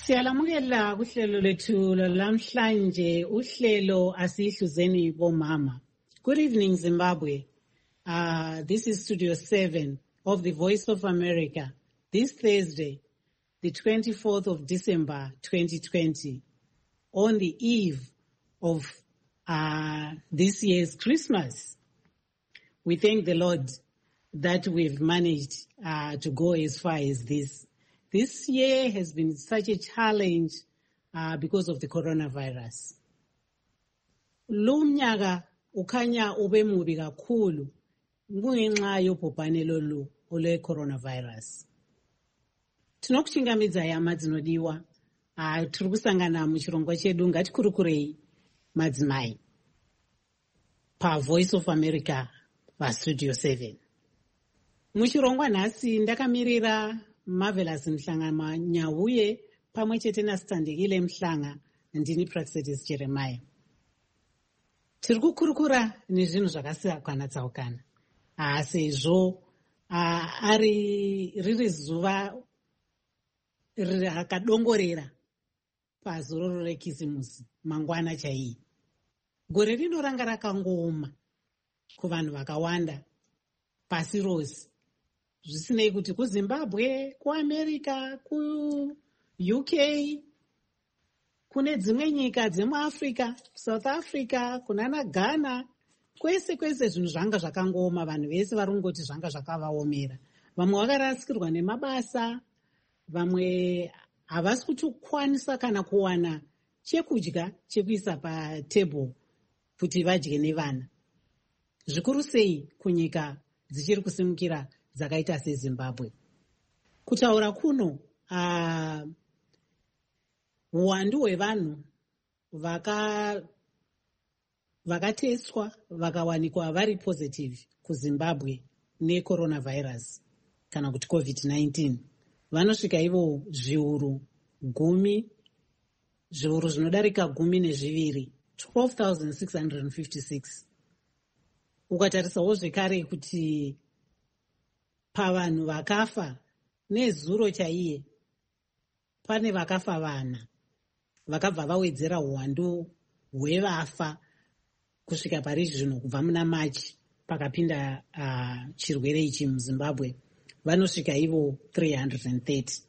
Siyalamukela kuhlelo lethu lamhlanje uhlelo asihluzeni bomama. Good evening Zimbabwe. This is Studio 7 of the Voice of America. This Thursday, the 24th of December 2020, on the eve of this year's Christmas. We thank the Lord that we've managed to go as far as this. This year has been such a challenge because of the coronavirus. Lumnyaka ukanya ube mubi kakhulu kungenxa yobhubhane lolu ole coronavirus. Tinokuchingamidza yama dzinodiwa tiri kusangana muchirongwa chedu ngatikurukurei madzimai pa Voice of America pa Studio 7. Muchirongwa nhasi ndakamirira Marvelous Mhlanga Nyauye pamwe chete naSitandekile Mhlanga ndini Praxedis Jeremiah. Tiri kukurukura nezvinhu zvakasiyana tsaukana. Sezvo riri zuva rakadongorera pazororo rekisimusi mangwana chaiyi. Gore rinoranga rakangoma kuvanhu vakawanda pasi rose. Zvisinei kuti kuZimbabwe, kuAmerica, kuUK, kune dzimwe nyika dzemuAfrica, South Africa, kunana Ghana, kwese zvinhu zvanga zvakangoma, vanhu vese varongoti zvanga zvakavaomera. Vamwe vakarasikirwa nemabasa, vamwe havasi kutokwanisa kana kuwana chekudya chekuisa patebhuru kuti vadye nevana. Zvikuru sei kunyika dzichiri kusimukira dzakaita seZimbabwe. Kutaura kuno, uwandu hwevanhu vakateswa vakawanikwa vari positive kuZimbabwe necoronavirus kana kuti COVID-19 vanosvika ivo zviuru zvinodarika 12, 12,656. Ukatarisawo zvekare kuti pavanhu vakafa nezuro chaiye pane vakafa vana vakabva vawedzera uwandu hwevafa kusvika pari zvino kubva muna Machi pakapinda chirwere ichi muZimbabwe vanosvika ivo 330.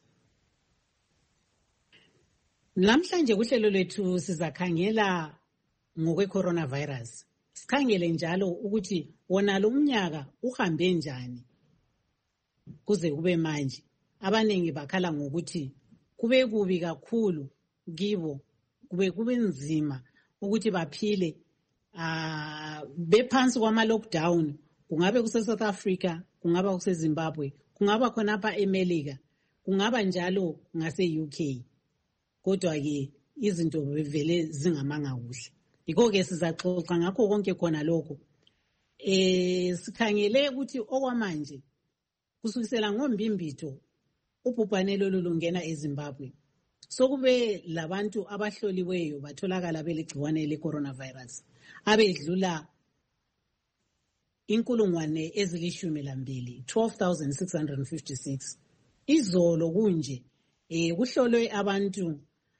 Namhlanje kuhlelo lethu sizakhangela ngokwe-coronavirus. Sikhangele njalo ukuthi wona lo mnyaka uhambe njani kuze kube manje. Abaningi bakhala ngokuthi kube kubi kakhulu kibo, kube nzima ukuthi baphile bephansi kwama-lockdown. Kungabe kuse-South Africa, kungaba kuse-Zimbabwe, kungaba khonapha eMelika, kungaba njalo ngase-UK. Kodwa-ke izinto vele zingamanga kuhle. Yiko-ke sizaxoxa ngakho konke khona lokho. Sikhangele ukuthi okwamanje kusukisela ngombimbito ubhubhane lolu lungena eZimbabwe. Sokube labantu abahloliweyo batholakala beligciwane le-coronavirus abedlula 12,000, 12,656. Izolo kunje kuhlolwe abantu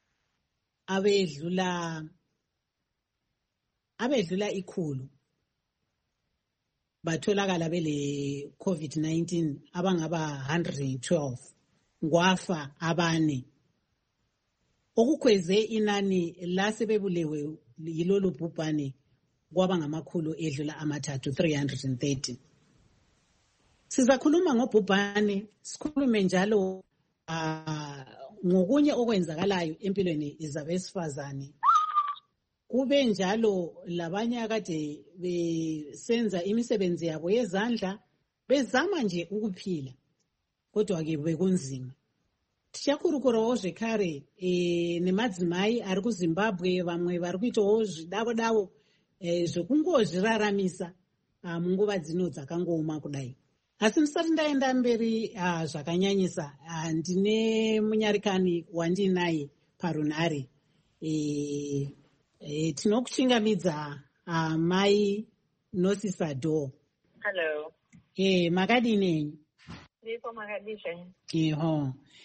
abedlula 100 batholakala bele COVID-19 abangaba 112, ngwafa abane. Okukhweze inani lasebebulewe yilolu bhubhane kwaba ngamakhulu edlula 330. Sizakhuluma ngobhubhane, sikhulume njalo ngokunye okwenzakalayo empilweni zabesifazane. Kube njalo labanye akade besenza imisebenzi yabo yezandla bezama nje ukuphila, kodwa ke bekunzima. Tichakurukurawo zvekare nemadzimai ari kuZimbabwe, vamwe vari kuitawo zvidavo zvekungozviraramisa munguva dzino dzakangoma kudai. Asi musati ndaenda mberi zvakanyanyisa, ndine munyarikani wandinaye parunhare. Tinokuchingamidza Mai Nosisa Do. Hello. Makadini? Ndiko makadizve. Yeho.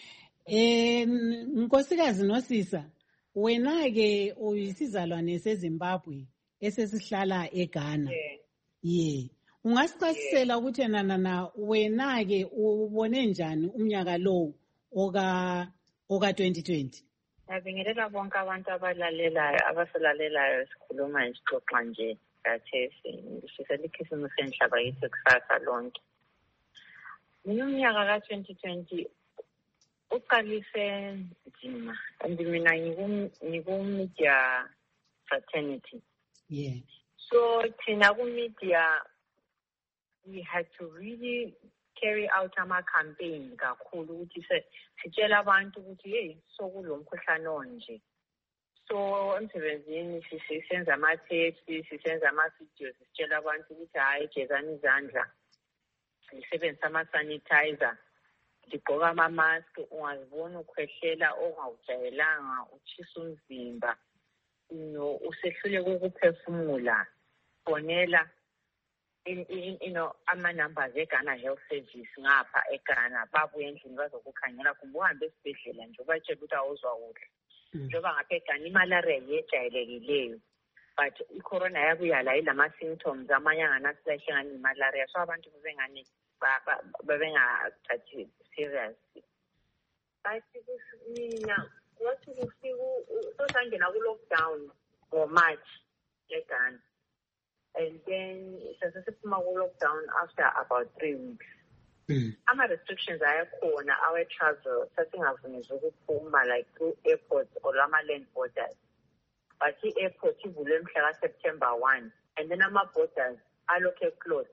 Nkosikazi Nosisa, wena ke uyisizalwane seZimbabwe esesihlala eGhana. Yeah. Ungasichasisela ukuthi na wena ke ubone njani umnyaka lo oka 2020? Ngibingelela bonke abantu abasalalelayo sikhuluma isixoxa nje kathesi ngishisa likhisimusi enhlaba yithi kusasa lonke. Umnyaka ka-2020 uqalise nzima and mina ngiku-media fraternity. Yeah. So thina ku-media we had to really carry out ama-campaign kakhulu ukuthi sitshela abantu ukuthi hey sokulo mkhuhlane onje. So emsebenzini sisenza ama-tapes, sisenza ama-videos, sitshela abantu ukuthi hayi gezani izandla, sisebenzisa ama-sanitizer, sigqoka ama-mask, ungazibona ukhwehlela ongawujayelanga, utshisa umzimba, usehluleka ukuphefumula, fonela ama-numbers eGhana Health Service ngapha eGhana babuye endlini bazokukhangela kumbe uhambe esibhedlela nje ubatshela ukuthi awuzwa kuhle. Njengoba ngapha eGhana imalaria yejayelekileyo but i-corona yabuya la ilama-symptoms amanye anganasilahle ngani imalaria, so abantu bebengani babengathathi serious. But mina wathi kufika sosangena ku-lockdown ngo-March eGhana. And then sasiphuma ku-lockdown after about 3 weeks. Ama-restrictions ayakhona, our travel, sasingavunyezwa ukuphuma like through airports or ama-land borders. But i-airport ivulwe mhla ka-September 1. And then ama-borders alokhe closed.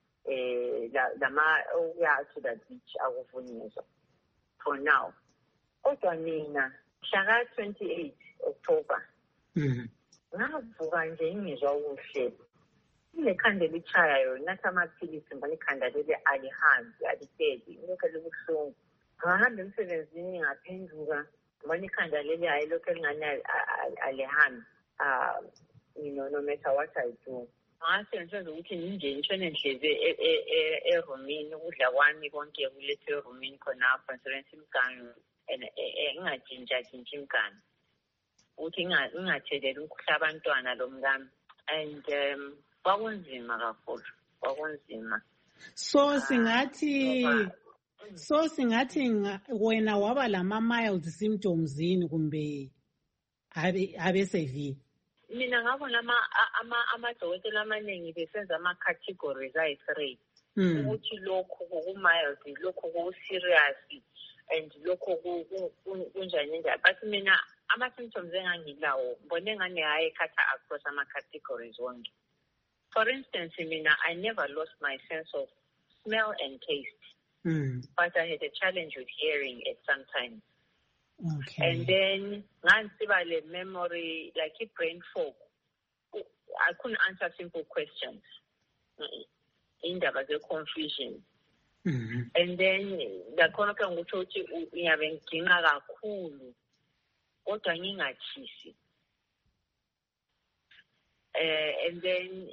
Ukuya to the beach akuvunyezwa for now. Kodwa mina, mhla ka-28 October, ngavuka nje ngizwa kuhle. Ilekhanda lichayayo nathi amaphilisi ngoba ikhanda leli alihambi alipheleli lokho libuhlungu. Ngahamba emsebenzini ngaphenduka ngoba ikhanda leli ayilokho elingani alihambi no matter what I do. Ngasenze ukuthi nje ngishone endlebe erumini ukudla kwami konke kulethe erumini khonapho ngisebenzisa imiganu ngingajinja imiganu ukuthi ngingatheleli umkhuhlane abantwana lo mngami and kwakunzima kakhulu, kwakunzima. So singathi wena waba lama-mild symptoms yini kumbe abe severe? Mina ngabona amadokotela amaningi besenza ama-categories ayi-3 ukuthi lokhu ku-mild, lokhu ku-serious and lokhu kunjani njani. But mina ama-symptoms engangilawo mbone engane hayi ekhatha across ama-categories wonke. For instance, I never lost my sense of smell and taste, but I had a challenge with hearing at some time. Okay. And then, ngansiba memory, like a brain fog. I couldn't answer simple questions. There was a confusion. And then, the konoka nguchochi uyabenkinga kakhulu, kodwa ngingachisi. And then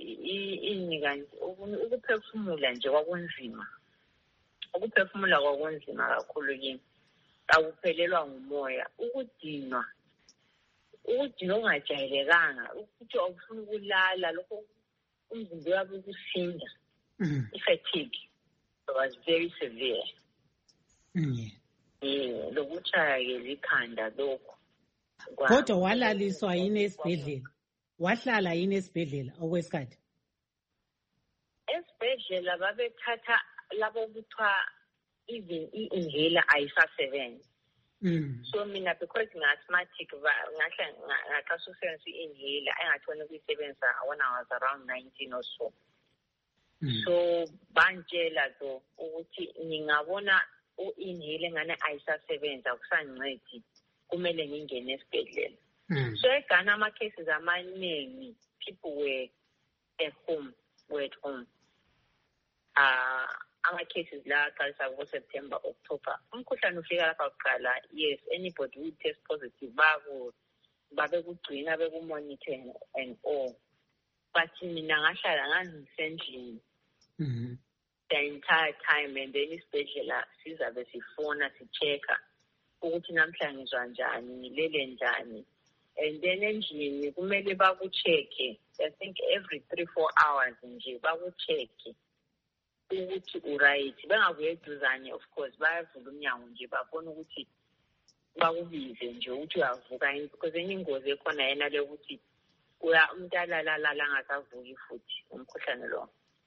ukuphefumula nje kwakunzima. Ukuphefumula kwakunzima kakhulu kimi. Awuphelelwa ngumoya. Ukudinwa ungajayelekanga. Ukuthi awufuni ukulala lokho umzimba wakho ukusinda. I-fatigue was very severe. Lokuchaya ke likhanda lokho. Kodwa walaliswa yini esibhedlela? Wahlala yini esibhedlela okwesikhathi? Esibhedlela babethatha labo kuthiwa even i-inhaler ayisasebenzi. So mina because ngi-asthmatic ngathi usebenzisa i-inhaler engathoni ukuyisebenzisa when I was around 19 or so. So bantshela though ukuthi ngingabona u-inhaler ngane ayisasebenza akusangincedi kumele ngingene esibhedlela. So eGhana ama-cases amaningi people were at home. Ama-cases la aqalisa ngo-September, October. Umkhuhlane ufika lapha kuqala, yes, anybody who test positive babekugcina bekumonitor and all. But mina ngahlala ngangisendlini the entire time, and then isibhedlela sizabe sifona sichecka ukuthi namhlanje ngizwa njani, ngilele njani. And then endlini kumele baku-check-e, I think every 3-4 hours nje baku-check-e ukuthi uright. Bangabuye eduzane, of course, bayavula umnyango nje babona ukuthi bakubize nje ukuthi uyavuka yini, because enye ingozi ekhona yena le ukuthi umuntu alalala angasavuki futhi umkhuhlane lo.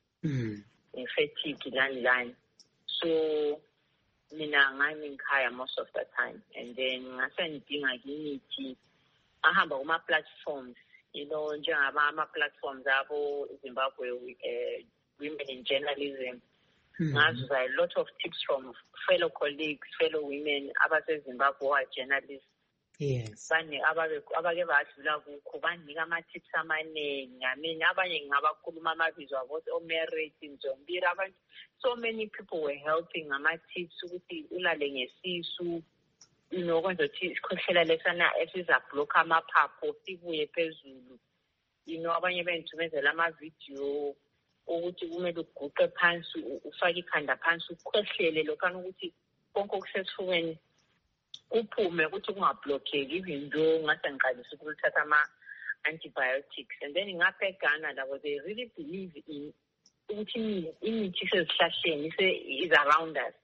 Fatigue lani. So mina ngami ngikhaya most of the time, and then ngase ngidinga imithi ahamba kuma-platforms, njengaba ama-platforms abo Zimbabwe Women in Journalism. Ngazuza a lot of tips from fellow colleagues, fellow women abase-Zimbabwe who are journalists. Yes. Abake badlula kukho banika ama-tips amaningi. I mean, abanye ngabakhuluma amabizo abo oMerit, Nzombira, abanye. So many people were helping ngama-tips ukuthi ulale ngesisu, kwenza ukuthi isikhohlela lesana esizabhlokha amaphaphu sibuye phezulu. Abanye bengithumezela ama-video ukuthi kumele uguqe phansi, ufake ikhanda phansi, ukhohlele lokhana ukuthi konke okusesifubeni kuphume ukuthi kungablockeki, even though ngase ngiqalisa ukuthatha ama-antibiotics. And then ngapha eGhana labo, they really believe in ukuthi imithi sezihlahleni is around us.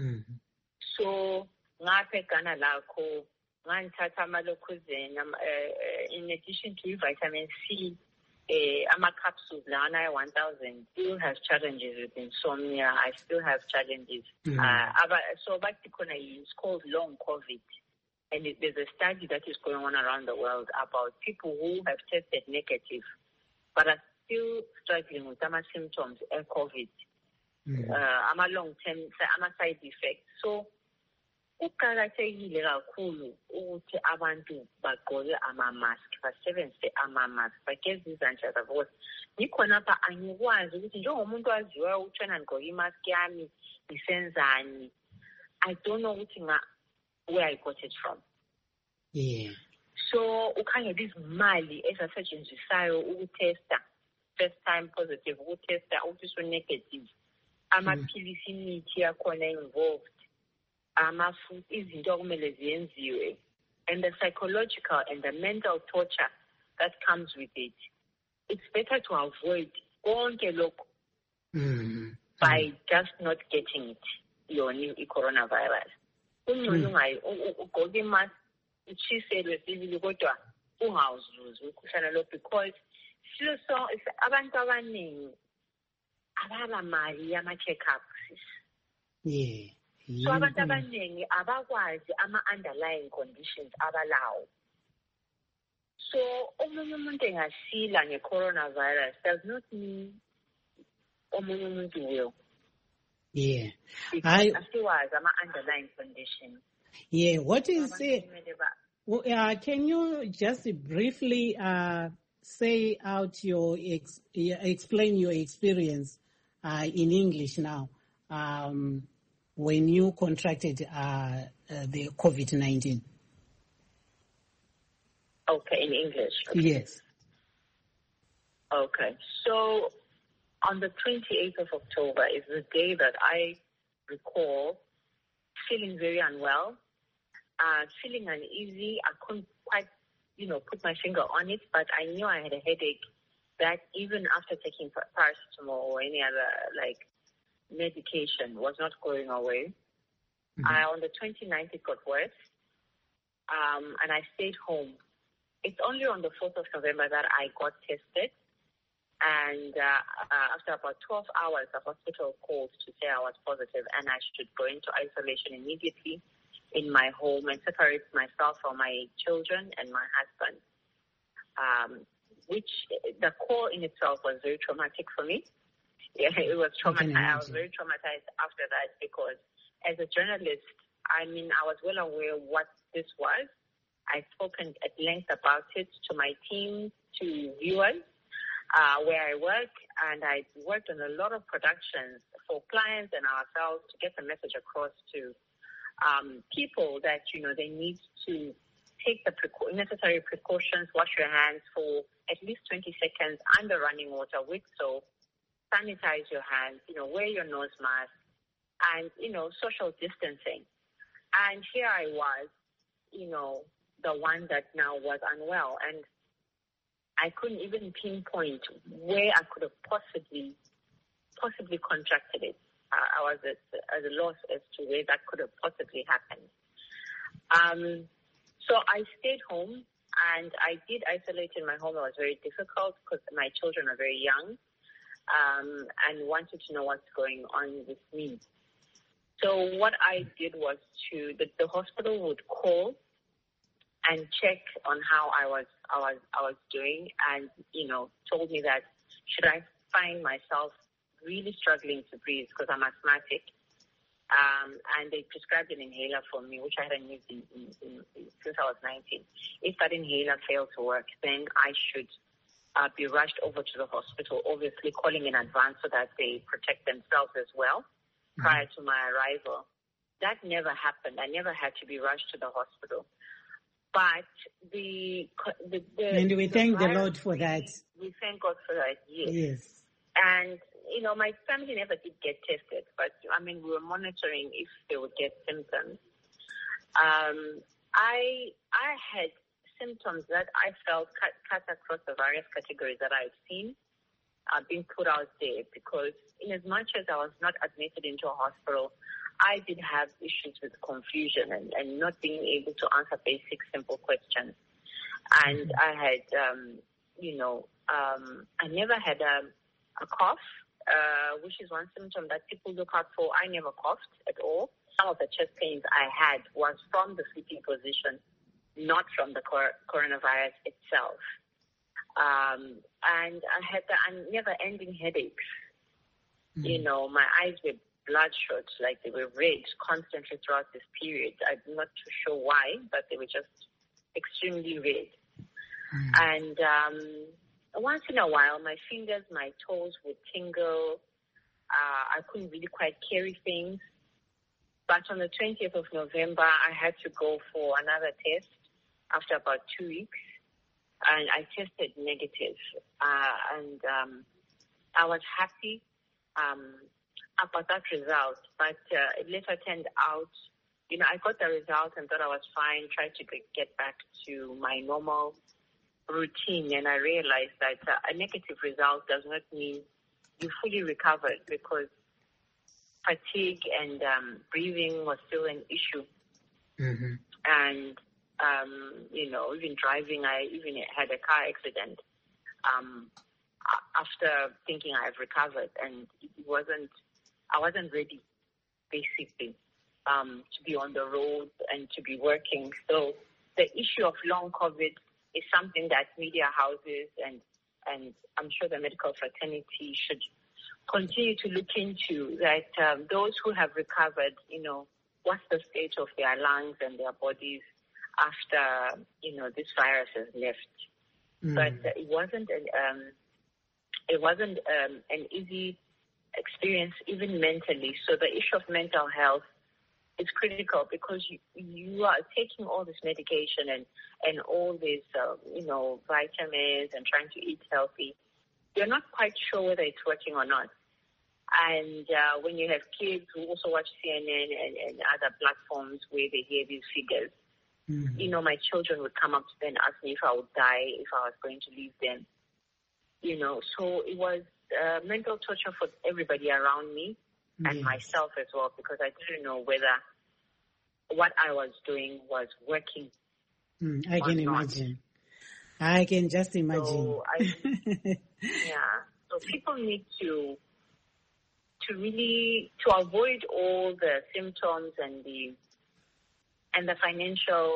So ngapha eGhana lakho ngangithatha ama-Locozane, in addition to vitamin C, ama-capsules lana 1,000 still has challenges with insomnia. I still have challenges. So it's called long COVID. And there's a study that is going on around the world about people who have tested negative but are still struggling with some symptoms of COVID, long-term side effects. So kuqakathekile kakhulu ukuthi abantu bagqoke ama-mask, basebenzise ama-mask, bageze izandla zabo. Because ngikhona apha angikwazi ukuthi njengomuntu waziwayo ukutshena ngigqoke imask yami ngisenzani. I don't know ukuthi where I got it from. Yeah. So ukhangela izimali ezasetshenziswayo ukutesta, first time positive, ukutesta ukuthi negative, amaphilisi, imithi yakhona involved, izinto okumele ziyenziwe, and the psychological and the mental torture that comes with it. It's better to avoid konke lokho by just not getting it, your new coronavirus. Ugqoke imask, utshiselwe sibili kodwa ungawuzuzi umkhuhlane lo, because abantu abaningi ababa mali yama-check-ups. Yeah. So abantu abaningi abakwazi ama-underlying conditions abalawo. So omunye umuntu engasila nge-coronavirus does not mean omunye umuntu will. Yeah. Asiwazi ama-underlying conditions. Yeah. What is it? Can you just briefly say out explain your experience in English now? When you contracted the COVID-19? Okay, in English. Okay. Yes. Okay, so on the 28th of October is the day that I recall feeling very unwell, feeling uneasy. I couldn't quite, put my finger on it, but I knew I had a headache that even after taking paracetamol or any other, medication was not going away. On the 29th, it got worse, and I stayed home. It's only on the 4th of November that I got tested, and after about 12 hours, the hospital called to say I was positive and I should go into isolation immediately in my home and separate myself from my children and my husband, which the call in itself was very traumatic for me. Yeah, it was traumatizing. I was very traumatized after that because as a journalist, I was well aware what this was. I've spoken at length about it to my team, to viewers, where I work, and I worked on a lot of productions for clients and ourselves to get the message across to people that, they need to take the necessary precautions, wash your hands for at least 20 seconds under running water with soap, sanitize your hands, wear your nose mask, and, social distancing. And here I was, the one that now was unwell. And I couldn't even pinpoint where I could have possibly contracted it. I was at a loss as to where that could have possibly happened. So I stayed home, and I did isolate in my home. It was very difficult because my children are very young, and wanted to know what's going on with me. So what I did was the hospital would call and check on how I was doing, and told me that should I find myself really struggling to breathe because I'm asthmatic, and they prescribed an inhaler for me, which I hadn't used since I was 19. If that inhaler failed to work, then I should be rushed over to the hospital, obviously calling in advance so that they protect themselves as well prior to my arrival. That never happened. I never had to be rushed to the hospital. But and we thank the Lord for that. We thank God for that, yes. And, my family never did get tested, but, we were monitoring if they would get symptoms. I had symptoms that I felt cut across the various categories that I've seen being put out there, because in as much as I was not admitted into a hospital, I did have issues with confusion and not being able to answer basic, simple questions. And I had, I never had a cough, which is one symptom that people look out for. I never coughed at all. Some of the chest pains I had was from the sleeping position, not from the coronavirus itself. And I had the never-ending headaches. My eyes were bloodshot, like they were red constantly throughout this period. I'm not too sure why, but they were just extremely red. And once in a while, my fingers, my toes would tingle. I couldn't really quite carry things. But on the 20th of November, I had to go for another test after about 2 weeks, and I tested negative. And I was happy about that result, but it later turned out, I got the result and thought I was fine, tried to get back to my normal routine, and I realized that a negative result does not mean you fully recovered, because fatigue and breathing was still an issue. And, even driving, I even had a car accident after thinking I've recovered, and I wasn't ready, basically, to be on the road and to be working. So the issue of long COVID is something that media houses and I'm sure the medical fraternity should continue to look into, that those who have recovered, what's the state of their lungs and their bodies after, this virus has left. But it wasn't an easy experience, even mentally. So the issue of mental health is critical, because you are taking all this medication and all these, vitamins and trying to eat healthy. You're not quite sure whether it's working or not. And when you have kids who also watch CNN and other platforms where they hear these figures, my children would come up to them and ask me if I would die, if I was going to leave them. So it was mental torture for everybody around me and myself as well, because I didn't know whether what I was doing was working. I can imagine. I can just imagine. So So people need to avoid all the symptoms and the financial,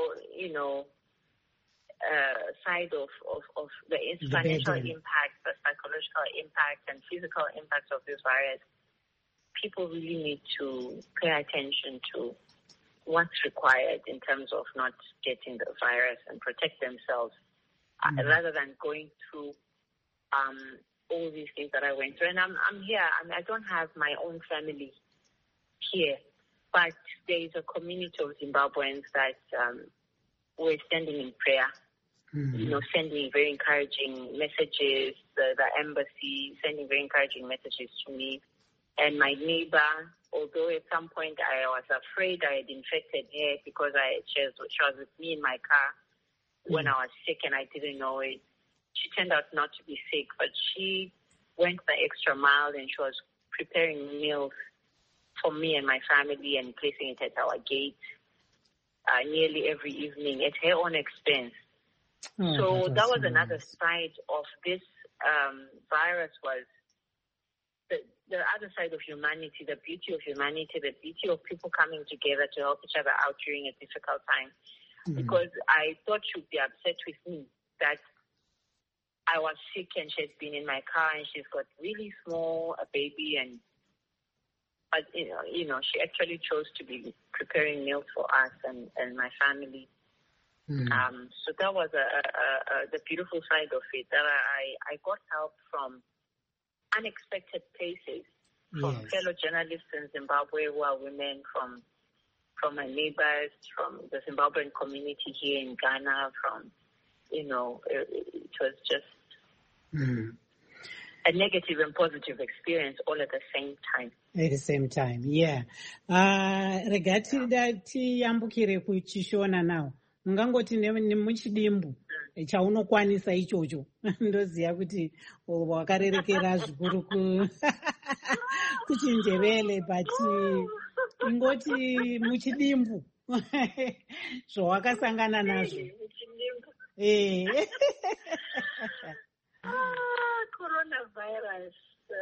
side of the financial impact, the psychological impact, and physical impact of this virus. People really need to pay attention to what's required in terms of not getting the virus and protect themselves, rather than going through all these things that I went through. And I'm here. I don't have my own family here, but there is a community of Zimbabweans that we're standing in prayer, sending very encouraging messages, the embassy sending very encouraging messages to me. And my neighbor, although at some point I was afraid I had infected her because she was with me in my car when I was sick and I didn't know it. She turned out not to be sick, but she went the extra mile and she was preparing meals for me and my family and placing it at our gate nearly every evening at her own expense. So that was another side of this virus, was the other side of humanity, the beauty of humanity, the beauty of people coming together to help each other out during a difficult time. Because I thought she'd be upset with me that I was sick and she had been in my car and she's got really small a baby, but you know, she actually chose to be preparing meals for us and my family. So that was the beautiful side of it, that I got help from unexpected places, from fellow journalists in Zimbabwe who are women, from my neighbors, from the Zimbabwean community here in Ghana, it was just a negative and positive experience all at the same time. At the same time, yeah. Regati dati yambukire kuchishona now. Ungangoti nemuchidimbu chaunokwanisa ichocho. Ndoziya kuti wakarerekera zvikuru kuchinjevele, but ingoti muchidimbu zvawakasangana nazvo. Coronavirus.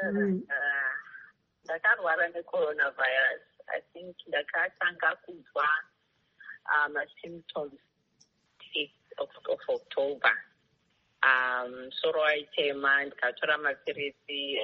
Ndakarwara necoronavirus. I think ndakatanga kuzwa symptoms 8th of October. Soro waitema, ndikatora mapirisi,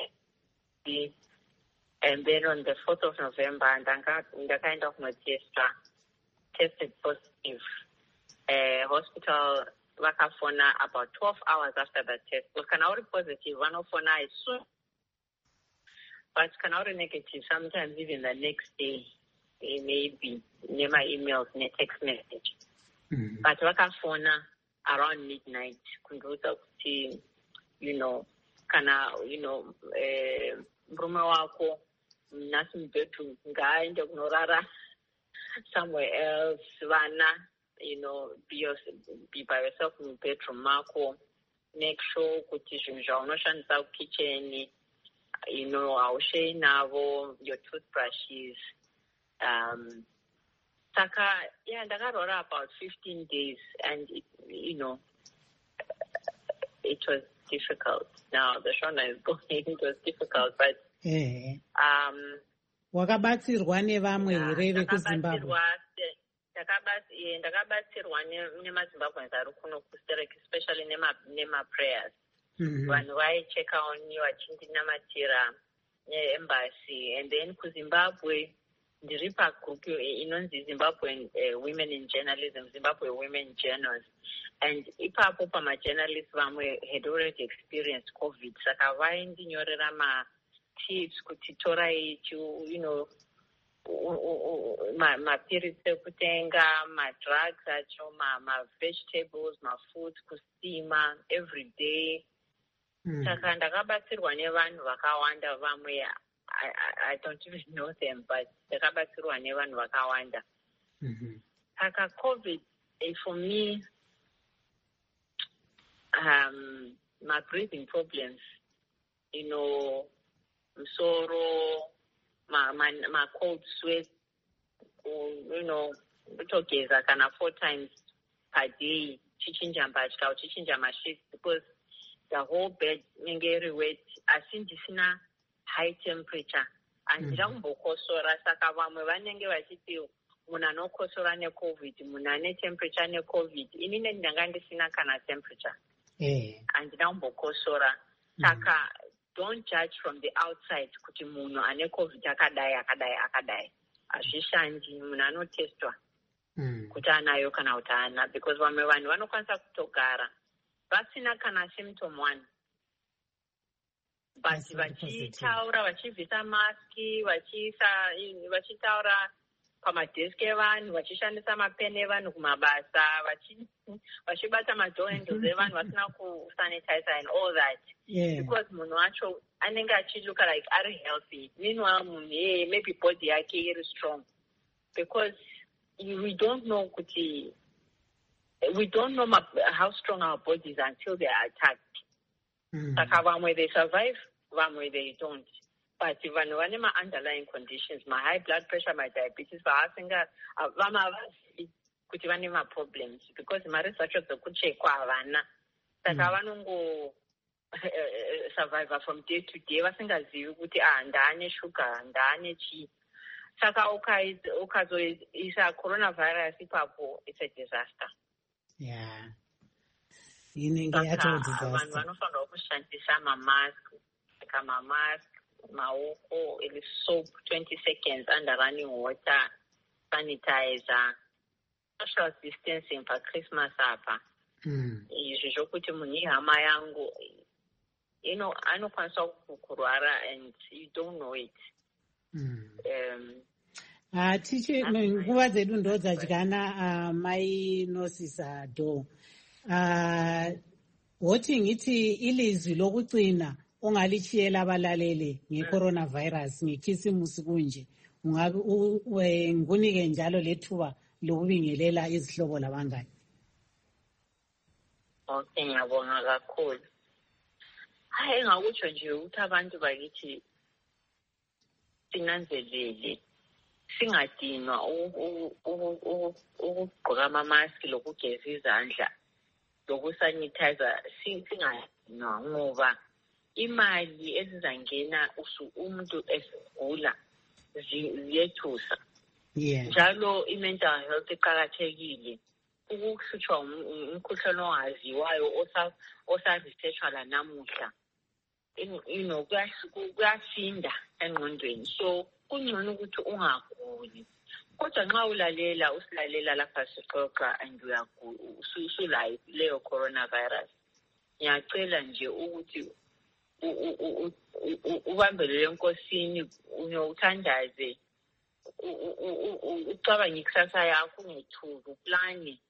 and then on the 4th of November ndakaenda kunotesta, tested positive. Hospital vakafona about 12 hours after the test. Kana uri positive vanofona as soon, but kana uri negative sometimes even the next day, maybe nema emails ne text message. But vakafona around midnight kundiudza kuti kana murume wako nhasi mubedroom ngaaende kunorara somewhere else, vana be by yourself in the bedroom mako. Make sure kuti zvinhu zvaunoshandisa kukicheni haushei navo, your toothbrushes. Saka ndakarwara about 15 days, and it was difficult. Now the Shona is going, it was difficult, but wakabatsirwa nevamwe here vekuZimbabwe? Ndakabatsirwa nemaZimbabweans ari kuno kuSterek, especially nema-prayers. Vanhu vaicheka on you vachindinamatira embassy. And then kuZimbabwe ndiri pagroup inonzi Zimbabwean Women in Journalism, Zimbabwe Women Journalists. And ipapo pamajournalists vamwe had already experienced COVID. Saka vaindinyorera ma-tips kuti torai mapirisi ekutenga, madrugs acho, ma-vegetables, ma-foods kusima every day. Saka ndakabatsirwa nevanhu vakawanda vamwe, I don't even know them, but ndakabatsirwa nevanhu vakawanda. Saka COVID, for me, my breathing problems, musoro, my cold sweat, kutogeza kana 4 times per day, chichinja mbatya, chichinja mashifts, because the whole bed inenge wet, asi ndisina high temperature, andira kumbokosora. Saka vamwe vanenge vachiti munhu anokosora neCovid, munhu ane temperature neCovid. Inini ndanga ndisina kana temperature, andina kumbokosora. Saka don't judge from the outside kuti munhu ane COVID akadai. Hazvishandi, munhu anotestwa kuti anayo kana kuti haana, because vamwe vanhu vanokwanisa kutogara vasina kana symptom 1, but vachitaura, vachibvisa maski, vachitaura pamadesk evanhu vachishandisa mapeni evanhu kumabasa vachibata madoor handles evanhu vasina kusanitize and all that. Because munhu wacho anenge achilook like ari healthy, meanwhile munhu maybe body yake iri strong, because we don't know how strong our bodies are until they are attacked. Saka vamwe they survive, vamwe they don't. But vanhu vane ma-underlying conditions, ma-high blood pressure, ma-diabetes, vama havasi kuti vane ma-problems, because ma-research dzekuchekwa havana. Saka vanongo survive from day to day vasingazivi kuti ndaane sugar, ndaane chii. Saka ukazoisa coronavirus ipapo, it's a disaster. Yeah. Inenge yacho disaster. Vanhu vanofanira kushandisa mamask, saka mamask, maoko, soap 20 seconds under running water, sanitizer, social distancing for Christmas apa. Izvi zvokuti munhu ihama yangu, anokwanisa kurwara and you don't know it. Tichi nguva dzedu ndo dzadyana mai nosisa do. Voting iti ilizwi lokucina ongalichiyela abalaleli nge-coronavirus ngekhisimusi kunje. Ngunike njalo lethuba lokubingelela izihlobo labangani. Okay, ngiyabonga kakhulu. Hayi ngakutsho nje ukuthi abantu bakithi sinanzelele, singadinwa ukugqoka amamaski lokugeza izandla lokusanitizer, singadinwa ngoba imali ezizangena umuntu esegula ziyethusa. Njalo i-mental health iqakathekile. Ukuhlutshwa umkhuhlane ongaziwayo osa-researchwa lanamuhla, kuyasinda engqondweni. So kungcono ukuthi ungaguli. Kodwa nxa usilalela lapha sixoxa and usulayo leyo coronavirus, ngiyacela nje ukuthi ubambelele enkosini, uthandaze, ucabange ikusasa yakho ungethuki, uplane,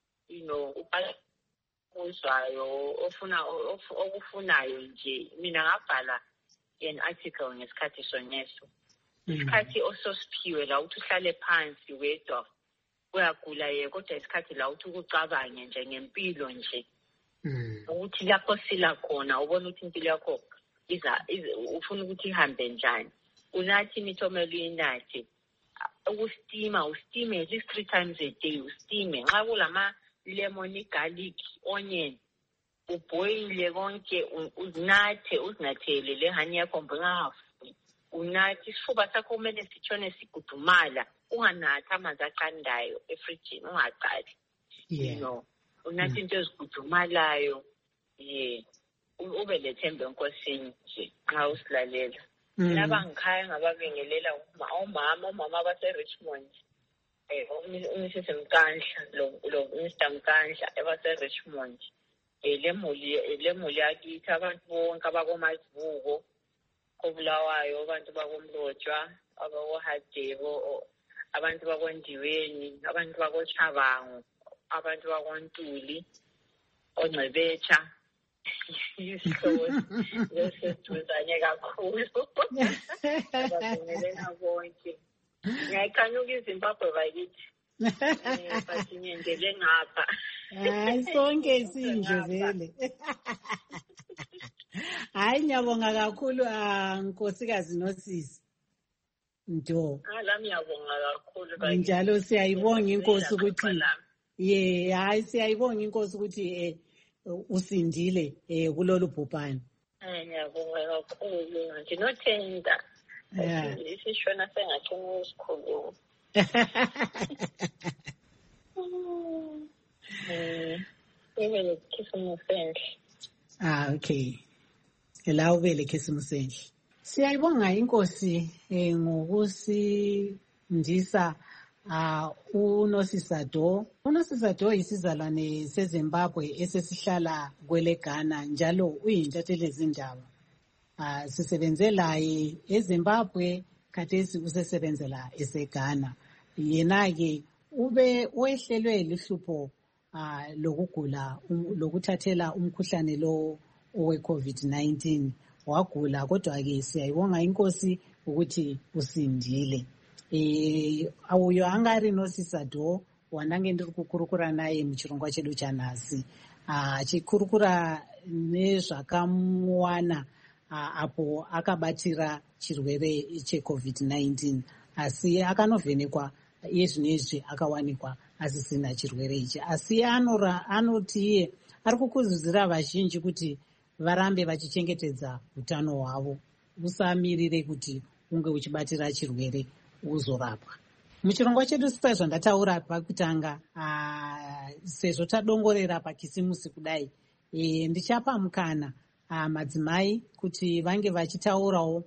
uzwayo okufunayo nje. Mina ngabhala an article ngesikhathi soneso. Isikhathi ososiphiwe la ukuthi uhlale phansi wedwa uyagula kodwa isikhathi la ukuthi ukucabange nje ngempilo nje. Ukuthi lapho sila khona ubona ukuthi impilo yakho ufuna ukuthi ihambe njani. Unathi imitomelo uyinathi. Ustime at least 3 times a day. Ustime nxa kulama lemon, garlic, onion, uboile konke, uzinathele le honey yakho mbongafu. Unathi isifuba sakho kumele sitshone sigudumala, unganathi amanzi aqandayo efrijini, ungaqali. Unathi into ezigudumalayo, ube lethembe enkosini nje nxa usilalela. Laba ngikhaya ngababingelela omama base-Richmond, uMrs Mkandla lo Mr Mkandla ebase-Richmond. Le muli yakithi abantu bonke abakomazibuko koBulawayo, abantu bakomlotshwa, abakoHadebo, abantu bakondiweni, abantu bakoChabango, abantu bakoNtuli, oNcebetsha. Sesiduzane kakhulu. Ababingelela bonke. Ngiyayikhanuka iZimbabwe bakithi. But ngiyendele ngapha. Hayi sonke sinje vele. Hayi ngiyabonga kakhulu nkosikazi nosisi. Ndo. Lami ngiyabonga kakhulu. Njalo siyayibonga inkosi ukuthi hayi siyayibonga inkosi ukuthi usindile kulolu bhubhane. Ngiyabonga kakhulu. Nginothenda. Isishona sengathona isikhulu. Ube lekhisimusi enhle. Okay. La ube lekhisimusi enhle. Siyayibonga inkosi ngokusindisa uNosisado. uNosisado isizalwane seZimbabwe esesihlala kweleGhana njalo uyintatheli yezindaba. Sisebenze laye eZimbabwe, khathesi usesebenzela eseGhana. yena-ke ube wehlelwe lihlupho lokugula lokuthathela umkhuhlane lo owe-COVID-19 wagula, kodwa-ke siyayibonga inkosi ukuthi usindile. Uyo angari noSisado wandange ndiri kukurukura naye muchirongwa chedu chanhasi, achikurukura nezvakamuwana apo akabatira chirwere cheCovid-19, asi akanovhenekwa iye zvinezvi akawanikwa asisina chirwere ichi. Asi anoti iye ari kukurudzira vazhinji kuti varambe vachichengetedza utano hwavo, usamirire kuti unge uchibatira chirwere uzorapwa. Muchirongwa chedu sezvandataura pakutanga, sezvo tadongorera pakisimusi kudai, ndichapa mukana madzimai kuti vange vachitaurawo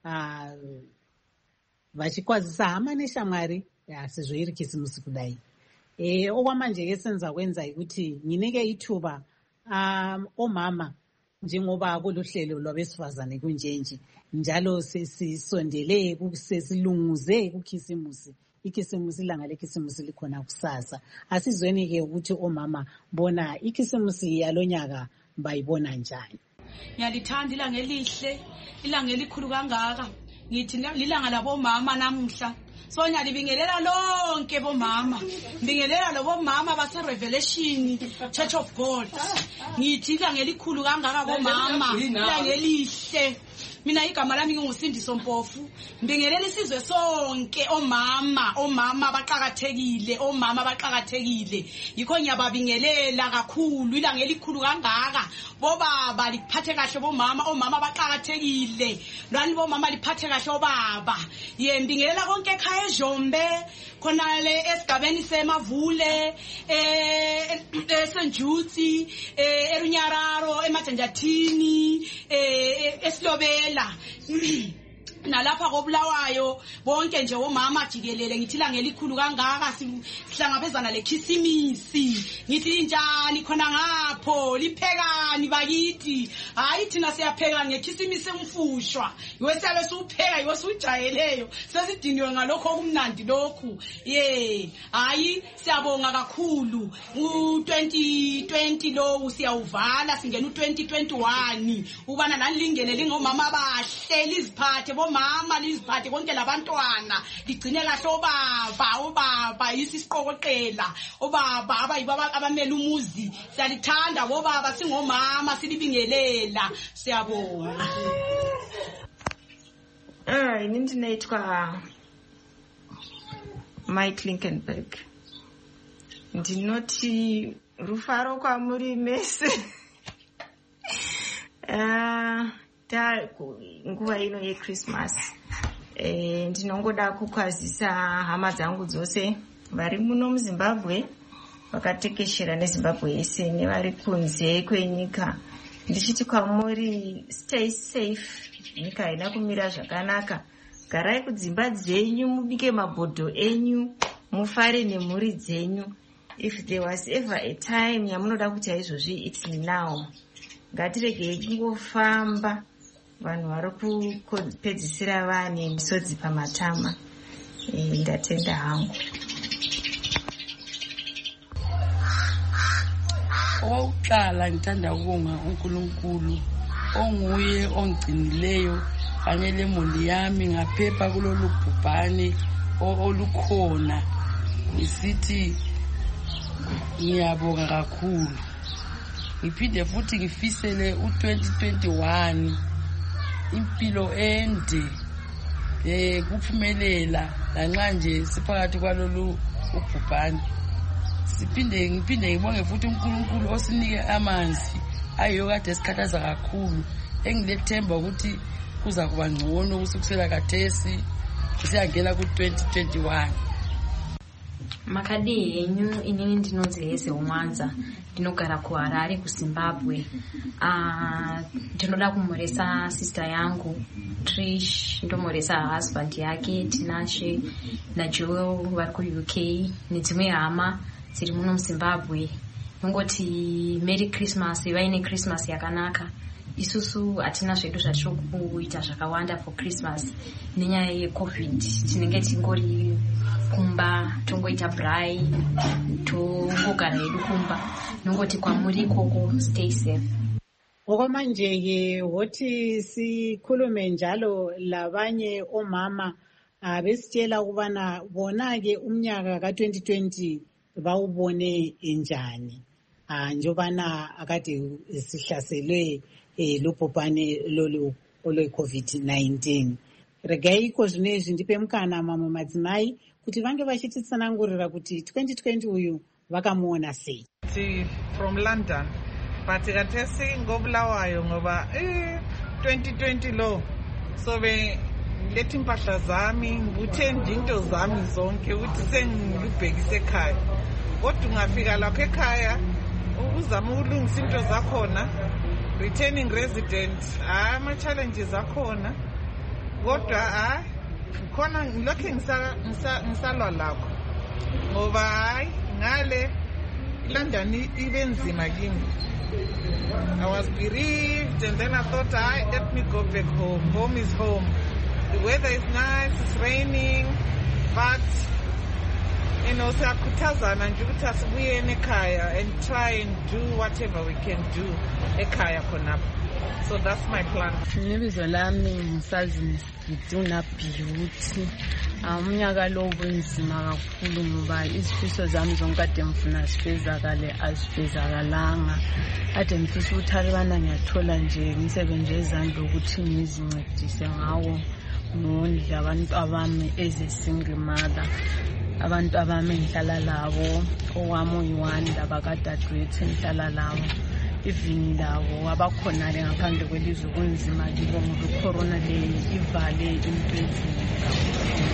vachikwazisa hama neshamwari sezvo iri kisimusi kudai. Okwamanje yesenza kwenzai kuti nyinenge ithuba omama njengoba kuluhlelo lwabesifazane kunjenje njalo sesisondele sesilunguze kukhisimusi. Ikhisimusi, ilanga lekhisimusi likhona kusasa. Asizweni-ke ukuthi omama bona ikhisimusi yalonyaka bayibona njani. Ngiyalithanda ilanga elihle, ilanga elikhulu kangaka. Ngithi lilanga labomama namuhla. So ngiyalibingelela lonke bomama. Ngibingelela lobomama base Revelation Church of God. Ngithi ilanga elikhulu kangaka bomama, ilanga elihle. Mina igama lami nginguSindiso Mpofu. Ngibingelela isizwe sonke omama baqhakathekile, omama baqhakathekile. Yikho ngiyababingelela kakhulu ilanga elikhulu kangaka. Bobaba liphathe kahle bomama, omama baqhakathekile. Lwani bomama liphathe kahle obaba. Ngibingelela konke ekhaya eJombe, khona le esigabeni seMavule, eSenjuti, eRunyararo, eMajanjathini, eSilobela. Nalapha koBulawayo bonke nje omama jikelele. Ngithi ilanga elikhulu kangaka sihlangabezana lekhisimisi. Ngithi njani khona ngapho liphekani bakithi? Hayi thina siyapheka ngekhisimisi emfushwa. Yiwe siyabe siupheka, yiwe sujayeleyo. Sesidiniwe ngalokho okumnandi lokhu. Hayi siyabonga kakhulu. U2020 lo siyawuvala singena u2021 ubana nalingene lingomama bahle liziphathe bomama liziphathe konke labantwana ligcine kahle obaba yisisiqokoqela obaba abayibo abamela umuzi. Siyalithanda bobaba singomama silibingelela. Siyabonga. Nini naitwa Mike Linkenberg. Ndinoti rufaro kwamuri mese. Nguva ino yeChristmas. Ndinongoda kukwazisa hama dzangu dzose vari muno muZimbabwe vakatekeshera neZimbabwe yese nevari kunze kwenyika. Ndichiti kwamuri stay safe. Nyika haina kumira zvakanaka. Garai kudzimba dzenyu, mubike mabhodho enyu, mufare nemhuri dzenyu. If there was ever a time yamunoda kuti izvozvi, it's now. Ngatiregei kungofamba vanhu vari kupedzisira vane misodzi pamatama. Ndatenda hangu. Owokuqala ngithanda ukubonga uNkulunkulu onguye ongcinileyo kanye lemuli yami ngaphepha kulolu bhubhane olukhona. Ngisithi ngiyabonga kakhulu. Ngiphinde futhi ngifisele u2021 impilo ende kuphumelela lanxa nje siphakathi kwalolu ubhubhane. Ngipinde ngibonge futhi uNkulunkulu osinike amanzi ayiyo kade esikhathaza kakhulu. Engilethemba ukuthi kuza kuba ngcono kusukela khathesi siyangena ku2021. Makadi yenyu inini ndinonzi Heze Mwanza, ndinogara kuHarare kuZimbabwe. Ndinoda kumuresa sister yangu Trish, ndomuresa husband yake Tinashe naJoel vari kuUK nedzimwe hama dziri muno muZimbabwe. Nongoti Merry Christmas, vaine Christmas yakanaka. isusu hatina zvedu zvatiri kuita zvakawanda for Christmas nenyaya yeCovid. Tinenge tingori kumba tongoita brai tongogara hedu kumba, nongoti kwamuri ikoko stay safe. Okwamanje-ke wothi sikhulume njalo labanye omama besitshela ukubana bona-ke umnyaka ka-2020 bawubone njani njobana akade sihlaselwe lubhubhane lolu olwe-COVID-19. Regaiko zvinezvi ndipe mukana mamwe madzimai kuti vange vachititsanangurira kuti 2020 uyu vakamuona sei. From London, but kathesi ngobulawayo ngoba 2020 lo so lethi impahla zami nguthenje into zami zonke ukuthi sengilubhekise ekhaya. Kodwa ungafika lapha ekhaya uzama ukulungisa into zakhona, returning resident, ama challenges akhona. Kodwa khona ngilokhe ngisalwa lakho ngoba ngale London ibe nzima kimi. I was bereaved and then I thought, let me go back home. Home is home. The weather is nice, it's raining, but siyakhuthazana nje ukuthi asibuyeni ekhaya and try and do whatever we can do ekhaya khonapho. So that's my plan. Ibizo lami ngisazi ngiduna beauty. Umnyaka lo ubunzima kakhulu ngoba izifiso zami zonke kade ngifuna sifezakale azifezakalanga. Ade ngifisa ukuthi alibana ngiyathola nje imisebenzi yezandla ukuthi ngizincedise ngawo ngondla abantu abami as a single mother. Abantu abami ngihlala labo, owami uyiwanda bakadadewethu ngihlala labo. Even labo abakhona-ke ngaphandle kwelizwe kunzima kibo ngoba icorona le ivale into eziningi kakhulu.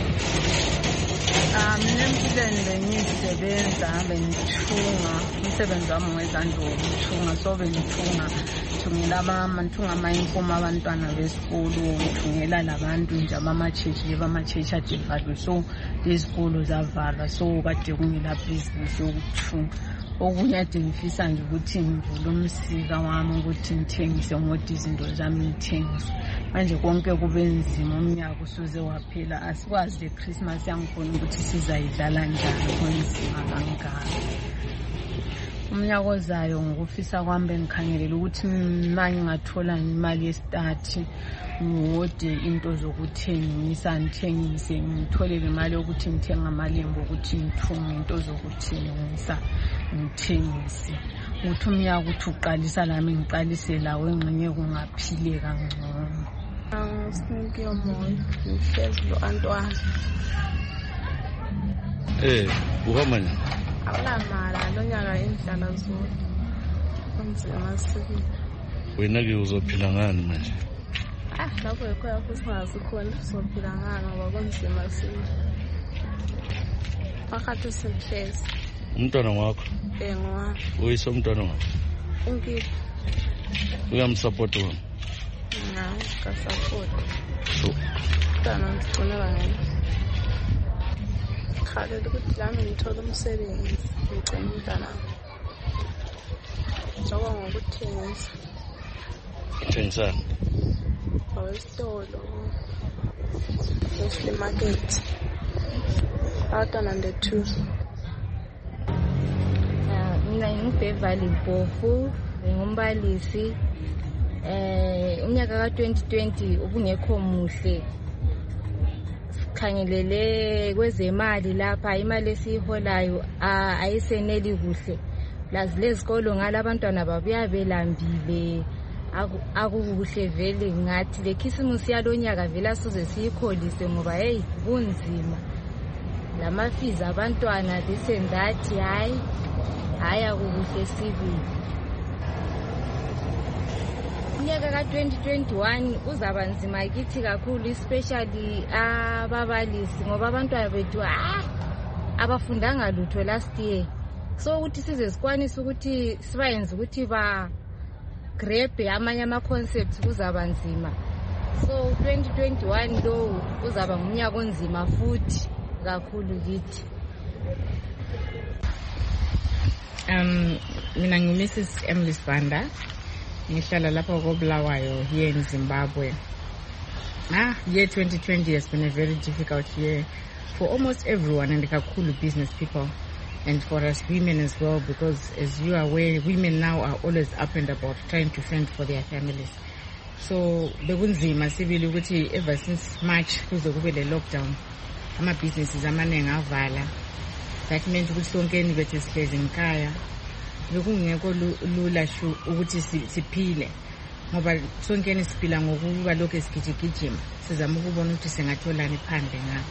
Mina empilweni bengisebenza bengithunga, umsebenzi wami wezandla wokuthunga, so bengithungela ama-uniform abantwana besikolo, ngithungela labantu nje bama-church ade valwe, so lezikolo zavalwa, so kade kungela business yokuthunga. Okunye ade ngifisa nje ukuthi ngivule umsika wami ukuthi ngithengise ngodwa izinto zami ngithengise. Manje konke kube nzima, umnyaka usuze waphela, asikwazi le Christmas yangifuna ukuthi sizayidlala njani kunzima kangaka. Umnyaka ozayo ngokufisa kwami bengikhangelela ukuthi manje ngathola imali yestart ngode into zokuthengisa, ngithengise ngitholele imali yokuthi ngithenga amalembu ukuthi ngithunge into zokuthengisa ngithengise. Uthi umnyaka ukuthi uqalisa lami ngiqalise lawo engxenye kungaphile kangcono. Sinke umoya ngihlezi lo Antwana. Uhamba njani? Awunamala lo nyaka indlala zonke. Kunzima sibili. Wena-ke uzophila ngani manje? Lapho ekhaya futhi ngasikhona sizophila ngani ngoba kunzima sibili. Phakathi sihlezi. Umntwana wakho? Ngowami. Uyise umntwana wakho? Unkiphi. Uyamsapota wona? Nawu, kasapota. So? Mntwana ngicunela ngani. Khalela ukuthi lami ngithola umsebenzi, ngigcine umntwana. Njengoba ngokuthengisa. Thengisani? Awesitolo. Flea market. Abantwana nde 2. Mina ngibhevali Mpofu, ngumbalisi. Unyaka ka-2020 ubungekho muhle. Sikhangelele kwezemali lapha, imali esiyiholayo ayiseneli kuhle. Lazi lezikolo ngala abantwana babuya belambile. Akukuhle vele ngathi le Christmas yalonyaka vele asuze siyikholise ngoba hey kunzima. Lamafizi abantwana this and that hayi akukuhle sibili. Unyaka ka-2021 uzaba nzima kithi kakhulu, especially ababalisi ngoba abantwana bethu abafundanga lutho last year. So ukuthi size sikwanise ukuthi sibayenze ukuthi ba grab amanye ama-concepts kuzaba nzima. So 2021 lo uzaba ngumnyaka onzima futhi kakhulu kithi. Mina ngi-Mrs. Emily Sibanda. Ngihlala lapha koBulawayo here in Zimbabwe. Year 2020 has been a very difficult year for almost everyone and kakhulu business people, and for us women as well, because as you are aware, women now are always up and about trying to fend for their families. So bekunzima sibili ukuthi ever since March kuze kube le lockdown ama-businesses amaningi avala. That meant ukuthi sonkeni bethu sihlezi ngikhaya, bekungekho lula shu ukuthi siphile, ngoba sonkeni siphila ngokuba lokhu esigijigijima sizama ukubona ukuthi singatholani phandle ngakho.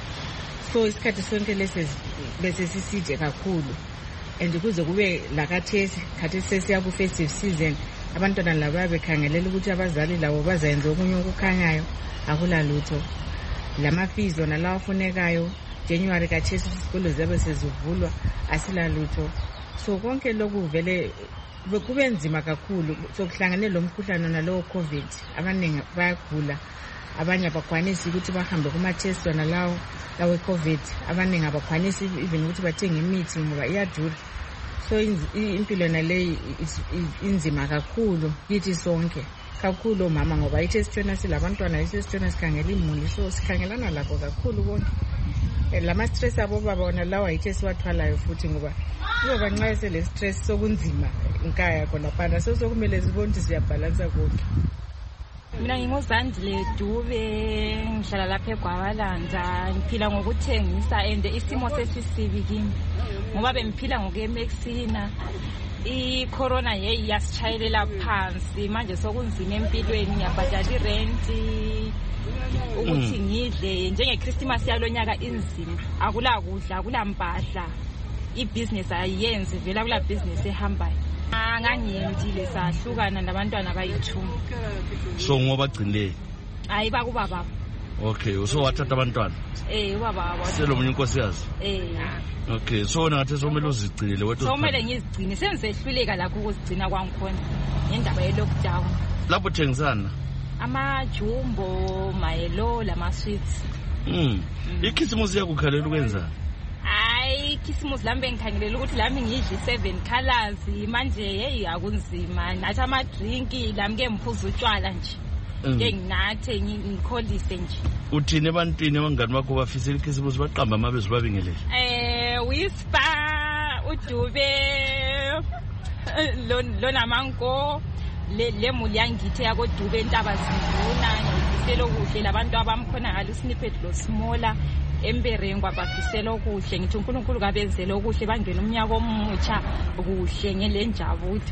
So isikhathi sonke bese siside kakhulu, and kuze kube lakathesi khathesi sesiya ku-festive season, abantwana laba bekhangelela ukuthi abazali labo bazayenza okunye okukhanyayo, akula lutho. Lama-fees wona lawa afunekayo January kathesi isikolo zabe sezivulwa, asila lutho. So konke lokhu vele kube nzima kakhulu. So kuhlangane lo mkhuhlane nalowo COVID, abaningi bayagula, abanye abakwanisi ukuthi bahambe kuma-test wona lawo COVID, abaningi abakwanisi even ukuthi bathenge imithi ngoba iyadura. So impilo naleyi inzima kakhulu kithi sonke, kakhulu omama, ngoba ithe sitshona silabantwana, ithe sitshona sikhangela imuli, so sikhangelana lakho kakhulu konke. Lama-stress abo baba wona lawa ithe siwathwalayo futhi, ngoba kuba nxa sele stress sokunzima nkaya khonaphana, so sokumele sibone ukuthi siyabhalansa konke. Mina nginguzandile Dube, ngihlala lapha eGwabalanda, ngiphila ngokuthengisa and isimo sesisibi kimi ngoba bengiphila ngokuyemexina. I-corona yasitshayelela phansi, manje sokunzima empilweni, ngiyabhadala irenti, ukuthi ngidle. Njenge-Christmas yalo nyaka inzima, akula kudla, akula mpahla, ibhizinesi ayenzi, vela kula bhizinesi ehambayo. Ngangiyendile sahlukana nabantwana abayi-2. So ngobagcinileyo? Hayi, bakubaba. Okay, so wathatha abantwana? Ubaba. Selomunye unkosikazi? Okay, so ngathi somele uzigcinile wethu? Somele ngizigcine, sengisehluleka lakho ukuzigcina kwangikhona ngendaba ye-lockdown. Lapho uthengisana? Amajumbo, mayelo, lama-sweets. Ikhisimusi yakukhalela ukwenzani? Hayi, ikhisimusi lami bengikhangelela ukuthi lami ngidle 7 colors, manje akunzima. Nathi amadrinki lami ke ngiphuza utshwala nje. Nginathe ngikholise nje. Uthini ebantwini abangani bakho bafisela ikhisimusi baqamba amabezu babingelele? Whisper, uDube, lona mango, le muli yangithe yakoDube entaba zinduna, ngifisela okuhle labantu abamkhona ngalo snippet lo smaller emberengwa bafisela okuhle. Ngithi uNkulunkulu kabenzele okuhle, bangena umnyaka omutsha kuhle ngelenjabulo.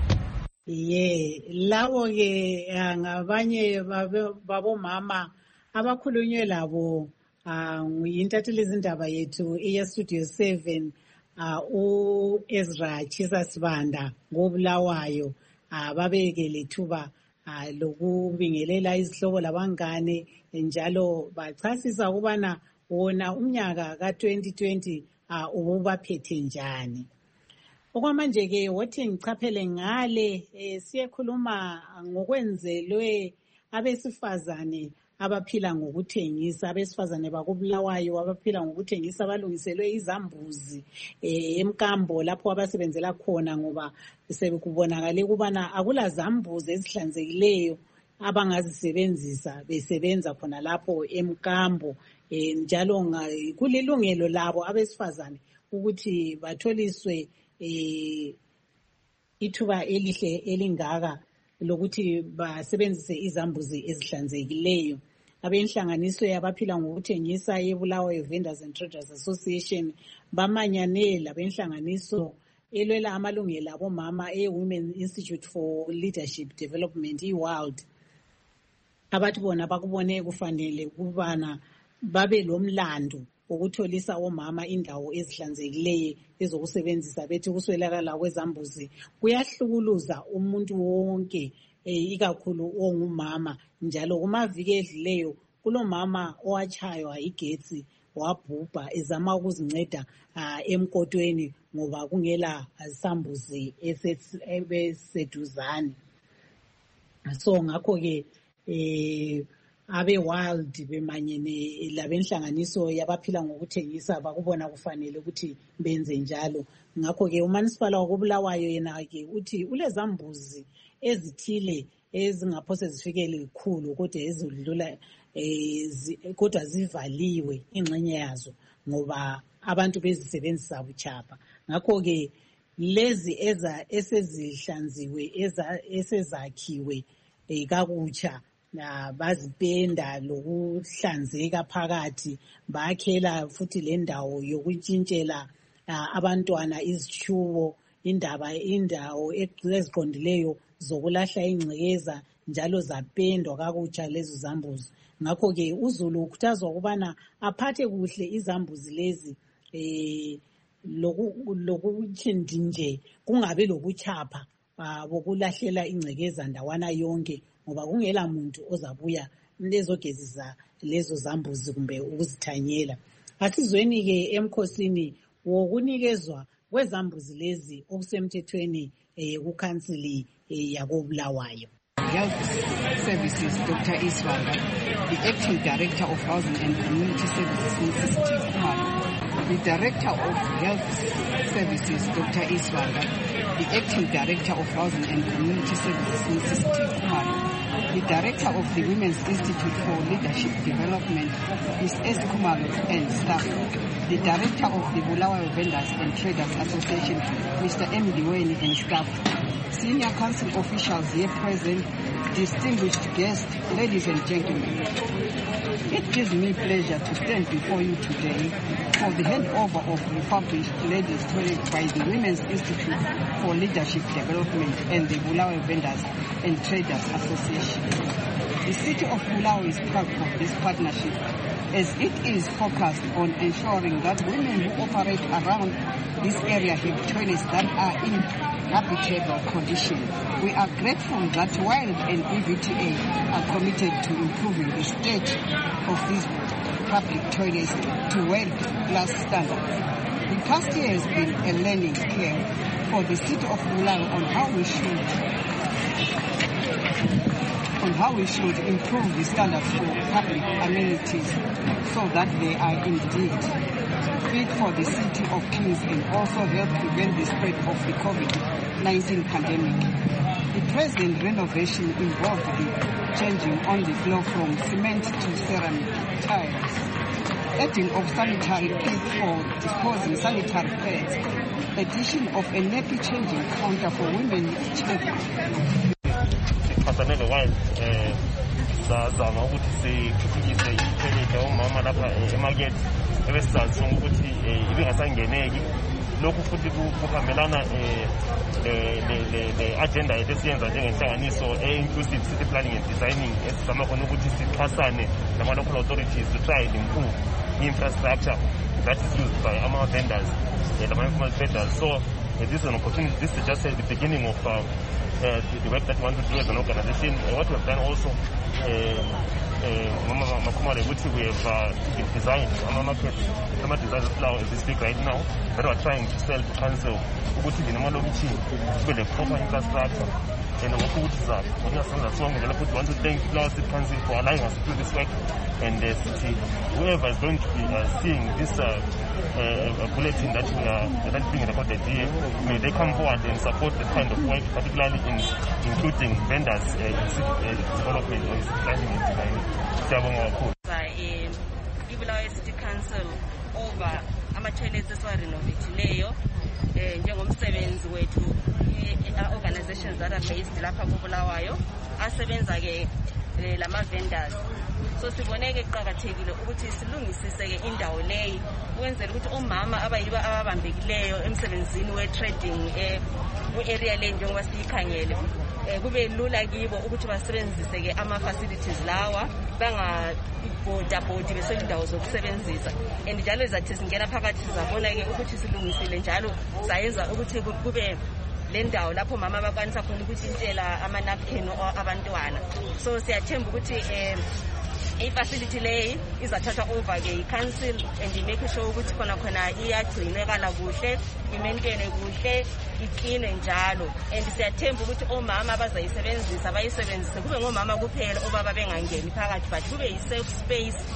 Lawo ke ngabanye babomama abakhulunywe labo nguyintatheli izindaba yethu eyestudio 7, uEzra Chisa Sibanda ngoBulawayo, babeke lethuba lokubingelela izihlobo labangane, njalo bachasisa ukubana wona umnyaka ka-2020 ububaphethe njani. Okwamanje ke wothi ngichaphele ngale siyekhuluma ngokwenzelwe abesifazane abaphila ngokuthengisa, abesifazane bakoBulawayo abaphila ngokuthengisa, balungiselwe izambuzi emkambo lapho abasebenzela khona, ngoba sekubonakale ukubana akula zambuzi ezihlanzekileyo abangazisebenzisa besebenza khona lapho emkambo. Njalo kulilungelo labo abesifazane ukuthi batholiswe ithuba elihle elingaka lokuthi basebenzise izambuzi ezihlanzekileyo. Abenhlanganiso yabaphila ngokuthengisa yeBulawayo Vendors and Traders Association bamanyane labenhlanganiso elwela amalungelo abomama e-Women Institute for Leadership Development, i-WORLD, abathi bona bakubone kufanele ukubana babe lomlando ukutholisa omama indawo ezihlanzekileyo ezokusebenzisa. Bethi kuswelakala kwezambuzi kuyahlukuluza umuntu wonke, ikakhulu ongumama. Njalo kumaviki edlileyo kulomama owatshaywa igetsi wabhubha ezama ukuzinceda emkotweni ngoba kungela sambuzi ebeseduzane. So ngakho ke abe-WORLD bemanyene labenhlanganiso yabaphila ngokuthengisa bakubona kufanele ukuthi benze njalo. Ngakho ke uManisipala wakoBulawayo yena ke uthi ulezambuzi ezithile ezingaphose zifikele ikhulu kodwa ezidlula kodwa zivaliwe ingxenye yazo ngoba abantu bezisebenzisa buchapha. Ngakho-ke lezi esezihlanziwe esezakhiwe kakutsha bazipenda lokuhlanzeka phakathi, bakhela futhi le ndawo yokutshintshela abantwana izitshubo, indawo eziqondileyo zokulahla ingcekeza, njalo zapendwa kakutsha lezo zambuzi. Ngakho-ke uzulu ukhuthazwa ukubana aphathe kuhle izambuzi lezi lokuthi nje kungabe lokuchapha bokulahlela ingcekeza ndawana yonke, ngoba kungela muntu ozabuya lezogezisa lezo zambuzi kumbe ukuzithanyela. Asizweni-ke emkhosini wokunikezwa kwezambuzi lezi okusemthethweni kukhansili yakoBulawayo. Health Services, Dr. Iswanda, the Acting Director of Housing and Community Services, Mrs. Steve Kumalo, the Director of Health Services, Dr. Iswanda, the Acting Director of Housing and Community Services, Mrs. Steve Kumalo, the Director of the Women's Institute for Leadership Development, Ms. S. Kumalo, and staff, the Director of the Bulawayo Vendors and Traders Association, Mr. M. Diweni, and staff, senior council officials here present, distinguished guests, ladies and gentlemen. It gives me pleasure to stand before you today for the handover of refurbished ladies' toilet by the Women's Institute for Leadership Development and the Bulawayo Vendors and Traders Association. The city of Bulawayo is proud of this partnership as it is focused on ensuring that women who operate around this area have toilets that are in habitable condition. We are grateful that WILD and EVTA are committed to improving the state of these public toilets to world-class standards. The past year has been a learning curve for the city of Bulawayo on how we should improve the standards for public amenities so that they are indeed fit for the city of Kings and also help prevent the spread of the COVID-19 pandemic. The present renovation involved the changing on the floor from cement to ceramic tiles, adding of sanitary pits for disposing sanitary pads, addition of a nappy changing counter for women with children. Khasanele Wild sazama ukuthi sikhuphukise iphelele omama lapha emarket ebesizazi ukuthi ibingasangeneki. Lokhu futhi kuhambelana le agenda yethu esiyenza njengenhlanganiso inclusive city planning and designing esizama khona ukuthi sixhasane nama local authorities to try and improve the infrastructure that is used by our vendors and our informal traders. So this is an opportunity. This is just the beginning of the work that we want to do as an organization. What we have done also, we have designed our market, some design of flower as we speak right now, that we are trying to sell to council, with a proper infrastructure. And we want to thank Flower City Council for allowing us to do this work, and the city, whoever is going to be seeing this bulletin that we are being recorded here, may they come forward and support the kind of work, particularly in including vendors in city development or city planning and design. Bulawayo City Council over ama-toilets esiwarenovethileyo njengomsebenzi wethu organizations that are based lapha kuBulawayo asebenza-ke lama-vendors. So siboneke kuqakathekile ukuthi silungisise-ke indawo leyi ukwenzela ukuthi omama abayiba ababambekileyo emsebenzini we-trading ku-area leyi njengoba siyikhangele kube lula kibo ukuthi basebenzise-ke ama-facilities lawa bangabhodabhodi beswela indawo zokusebenzisa. And njalo zathi singena phakathi sizabona-ke ukuthi silungisile njalo sayenza ukuthi kube le ndawo lapho mama bakwanisa khona ukutshintshela ama-napkin abantwana. So siyathemba ukuthi i-facility leyi izathathwa over-ke yi-council and imake sure ukuthi khona iyagcinekala kuhle, imaintaine kuhle, ikline njalo. And siyathemba ukuthi omama abazayisebenzisa bayisebenzise kube ngomama kuphela obaba bengangeni phakathi, but kube yi-safe space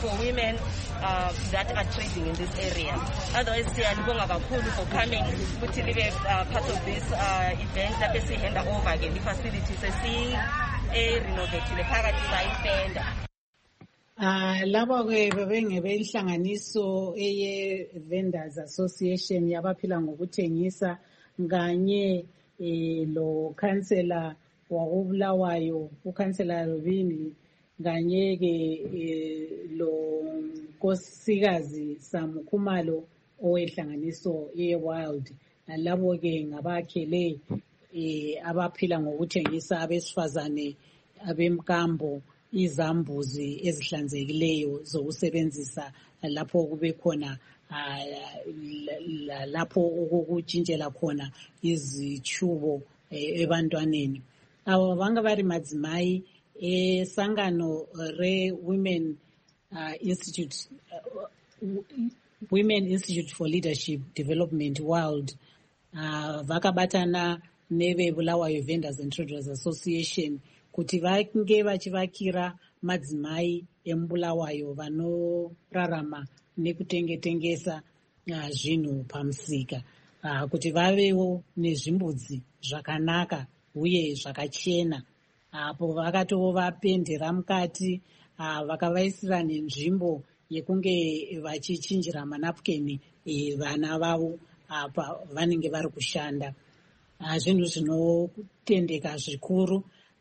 for women that are trading in this area. Otherwise, siyalibonga kakhulu for coming ukuthi libe part of this event lapho sihanda over again i-facility sesi-renovatile phakathi sayipenda. Labo ke bebengebehlanganiso eye Vendors Association yabaphila ngokuthengisa kanye lo councillor wakubulawayo uCouncillor Rubini kanye ke lo nkosikazi Samukhumalo owehlanganiso ye-Wild. Labo ke ngabakhele abaphila ngokuthengisa abesifazane abemkambo izambuzi ezihlanzekileyo zokusebenzisa lapho kube khona lapho ukutshintshela khona izichubo ebantwaneni. Abo vanga vari madzimai esangano re-Women Institute for Leadership Development World vakabatana nevebulawayo Vendors and Traders Association kuti vange vachivakira madzimai emubulawayo vanorarama nekutengetengesa zvinhu pamusika kuti vavewo nezvimbudzi zvakanaka uye zvakachena. Apo vakatovapendera mukati vakavaisira nenzvimbo yekunge vachichinjira manapukeni vana vavo apa vanenge vari kushanda. Zvinhu zvinotendeka zvikuru.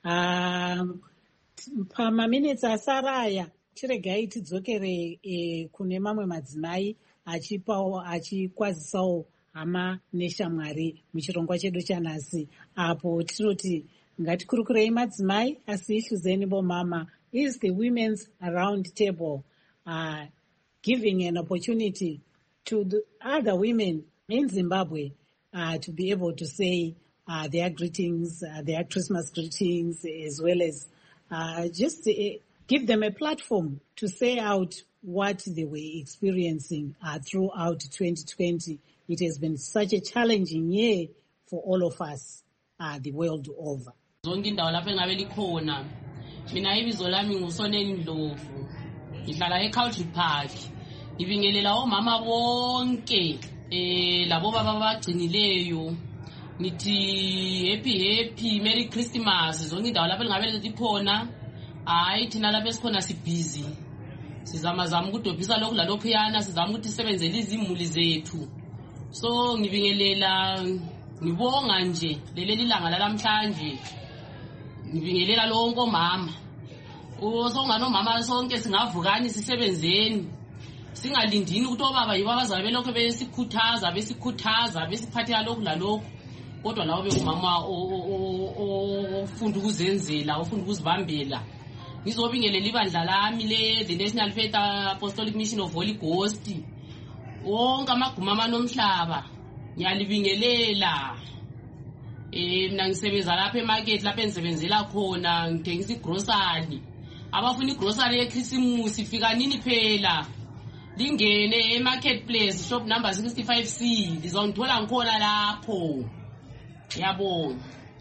Pamaminitsi asaraya tiregai tidzokere kune mamwe madzimai achikwazisawo hama neshamwari muchirongwa chedu chanhasi, apo tinoti ngatikurukurei madzimai asi ihluzeni bomama is the Women's Round Table, giving an opportunity to the other women in Zimbabwe to be able to say their greetings, their Christmas greetings, as well as just give them a platform to say out what they were experiencing throughout 2020. It has been such a challenging year for all of us the world over. Zonke indawo lapho engabe likhona mina ibizo lami ngusoneni Ndlovu ngihlala eCountry Park ngibingelela omama bonke labo baba abagcinileyo nithi happy Merry Christmas. Zonke indawo lapho engabe likhona hayi thina lapho esikhona sibhizi sizama ukudobhisa lokhu lalokhu yana sizama ukuthi sisebenzele izimuli zethu. So ngibingelela ngibonga nje leli langa lalamhlanje ngibingelela lonke omama osongano mama sonke singavukani sisebenzeni singalindini ukuthi obaba yibo abazabe lokho besikhuthaza besiphathela lokhu lalokhu kodwa lawo bekumama ofunda ukuzenzela ofunda ukuzibambela. Ngizobingelela ibandla lami the National Faith Apostolic Mission of Holy Ghost wonke amaguma nomhlaba ngiyalibingelela. Mina ngisebenza lapha emarket lapha engisebenzela khona ngithengisa igrocery. Abafuna igrocery yeChristmas ifika nini phela lingene emarketplace shop number 65C lizongithola ngikhona lapho. Yabonga.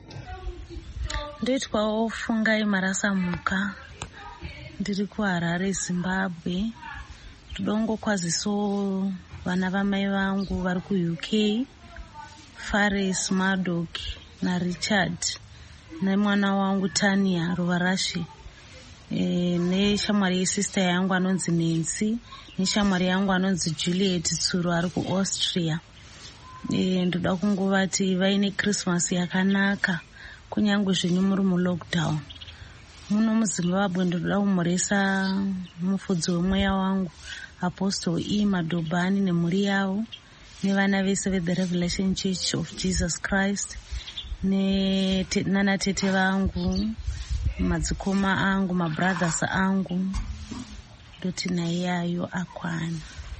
Nditwa Fungai Marasamuka ndiri kuHarare Zimbabwe. Tudongo kwaziso vana vamai vangu vari kuUK, Fares Mardok na Richard nemwana wangu Tania Ruvarashi neshamwari yesister yangu anonzi Nancy neshamwari yangu anonzi Juliet Tsuru ari kuAustria. Ndoda kungovati vaine Christmas yakanaka kunyange zvenyu muri mulockdown. Muno muZimbabwe ndoda kumuresa mufudzi wemweya wangu Apostle E. Madobani nemhuri yavo nevana vese veThe Revelation Church of Jesus Christ nanatete vangu madzikoma angu mabrothers angu ndoti naiyayo akwana.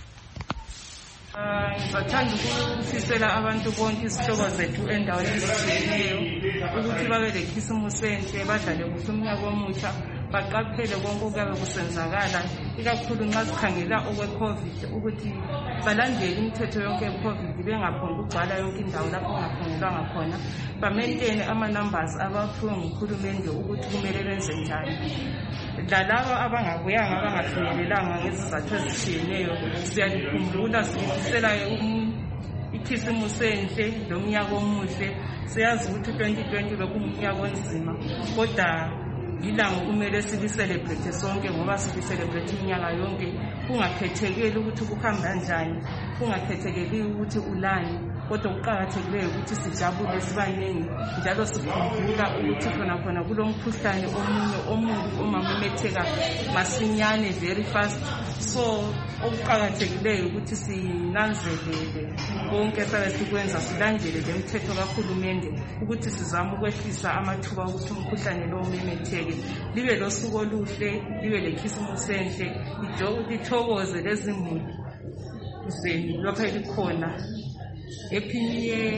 Ngizathanda ukufisela abantu bonke isihlobo zethu endaweni ezitshiyeneyo ukuthi babe lekhisimusi enhle badlale kuhle umnyaka omutsha baqaphele konke okuyabe kusenzakala, ikakhulu nxa sikhangela okwe-COVID ukuthi balandele imithetho yonke ye-COVID, bengaphongi ukugcwala yonke indawo lapho kungaphongelwanga khona, bamentene ama-numbers abaphiwe nguhulumende ukuthi kumele benze njani. Lalabo abangabuyanga abangafinyelelanga ngezizathu ezitshiyeneyo, siyalikhumbula silifisela ikhisimusi enhle lomnyaka omuhle. Siyazi ukuthi 2020 bekungumnyaka onzima, kodwa ilanga kumele siliselebrate sonke ngoba siliselebrate iminyaka yonke, kungakhethekeli ukuthi kuhamba kanjani, kungakhethekeli ukuthi ulani, kodwa kuqakathekileyo ukuthi sijabule sibaningi njalo sikhumbula ukuthi khona kulomkhuhlane omunye omubi omamemetheka masinyane very fast. So okuqakathekileyo ukuthi sinanzelele konke sabe sikwenza, silandele le mithetho kahulumende ukuthi sizame ukwehlisa amathuba ukuthi umkhuhlane lo umemetheke. Libe losuku oluhle, libe lekhisimusi enhle, lithokoze lezimuli zenu lapha elikhona. Happy New Year.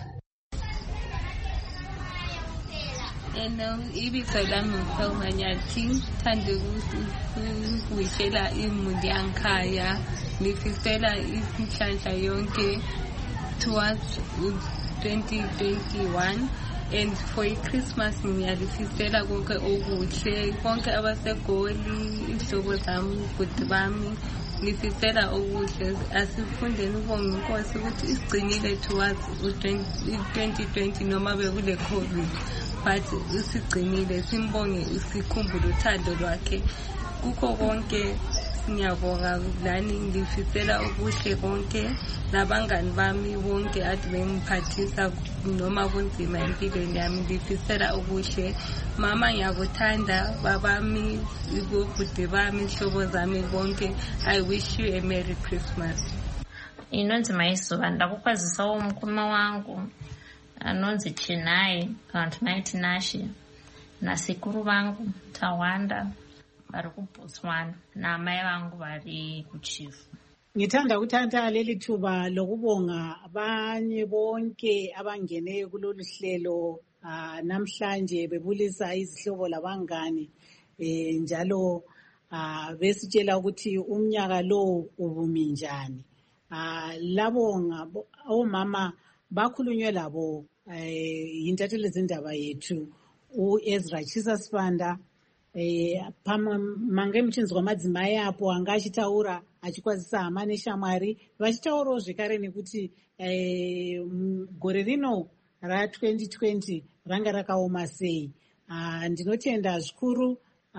Ibizo lami uSawumanyathi, thanda ukuwishela imuli yankhaya, ngifisela inhlanhla yonke towards 2021, and for Christmas ngiyalifisela konke okuhle, konke abaseGoli, ihlobo zami, ubhuti bami, ngifisela okuhle. Asifundeni ukubonga inkosi ukuthi isigcinile towards 2020 noma bekule COVID, but usigcinile. Simbonge, sikhumbule uthando lwakhe kukho konke. Ngiyabonga lani, ngifisela okuhle konke nabangani bami bonke ade bengiphathisa noma kunzima empilweni yami, ngifisela okuhle. Mama ngiyakuthanda, babami, ibobhuti bami, ihlobo zami bonke. I wish you a Merry Christmas. Inonzi Mayisoba, ndakukwazisa umkhuluma wangu anonzi Chinai Night Nashi nasekuru vangu Tawanda vari kuBotswana namai vangu vari kuChifu. Ngithanda ukuthanda leli thuba lokubonga abanye bonke abangene kulolu hlelo namhlanje bebulisa izihlobo labangani njalo besitshela ukuthi umnyaka lo ubumi njani. Labo omama bakhulunywe labo yintatheli zindaba yethu uEzra Chisasibanda mange muchinzi kwamadzimai apo anga achitaura achikwazisa hama neshamwari vachitaurawo zvekare nekuti gore rino ra2020 ranga rakaoma sei. Ndinotenda zvikuru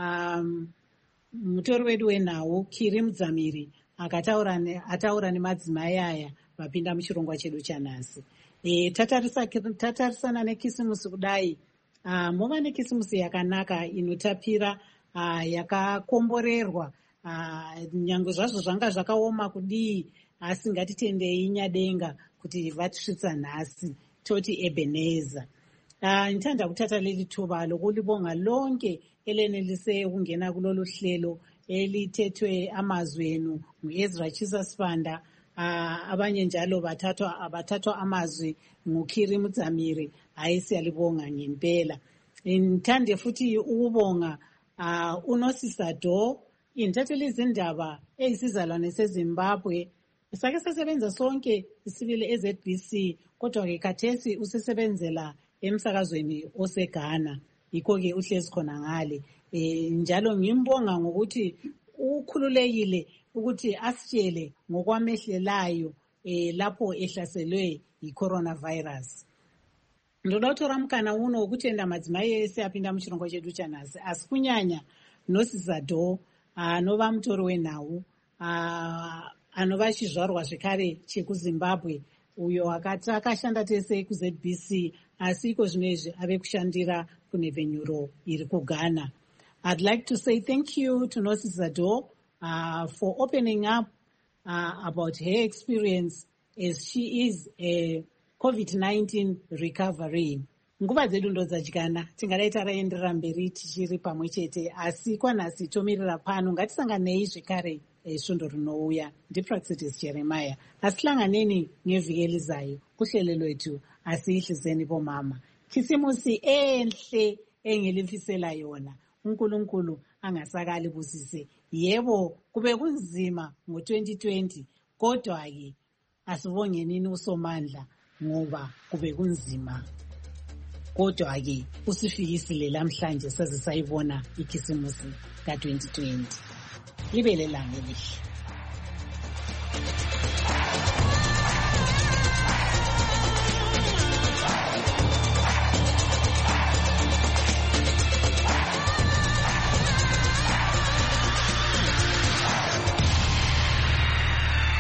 mutori wedu wenhau Kiri Mudzamiri ataura nemadzimai aya vapinda muchirongwa chedu chanhasi. Tatarisana nekisimusi kudai, mova nekisimusi yakanaka inotapira, yakakomborerwa, nyange zvazvo zvanga zvakaoma kudii, asi ngatitendei nyadenga kuti vatisvitsa nhasi, toti Ebenezer. Ndithanda kuthatha leli thuba lokulibonga lonke elenelise ukungena kulolu hlelo elithethwe amazwi enu nguEzra Chisasibanda, abanye njalo bathathwa amazwi nguKhiri Mudzamiri. Hayi, siyalibonga ngempela. Ngithande futhi ukubonga uNosisa Do, intatheli izindaba eyisizalwane seZimbabwe. Sake sasebenza sonke isibili eZBC, kodwa ke khathesi usesebenzela emsakazweni oseGhana, yikho-ke uhlezi khona ngale. Njalo ngimbonga ngokuthi ukhululekile ukuthi asitshele ngokwamehlelayo lapho ehlaselwe yi-coronavirus. Ndoda kutora mukana uno wokutenda madzimai ese apinda muchirongwa chedu chanhasi, asi kunyanya Nosisa Do anova mutori wenhau, anova chizvarwa zvekare chekuZimbabwe, uyo akashanda tese kuZBC, asi iko zvinezvi ave kushandira kunevhenyuro iri kuGhana. I'd like to say thank you to Nosisa Do for opening up about her experience as she is a COVID-19 recovery. Nguva dzedu ndo dzadyana, tingadai taraenderera mberi tichiri pamwe chete, asi kwanhasi tomirira pano. Ngatisanganei zvekare svondo rinouya. NdiPraxitis Jeremiah. Asihlanganeni ngevhiki elizayo kuhlelo lwethu Asihlizeni Bomama. Khisimusi enhle engelifisela yona uNkulunkulu angasakali busise. Yebo kube kunzima ngo-2020 kodwa-ke asibongenini uSomandla ngoba kube kunzima. Kodwa-ke usifikisile lamhlanje saze sayibona ikhisimusi ka-2020. Libe lelanga elihle.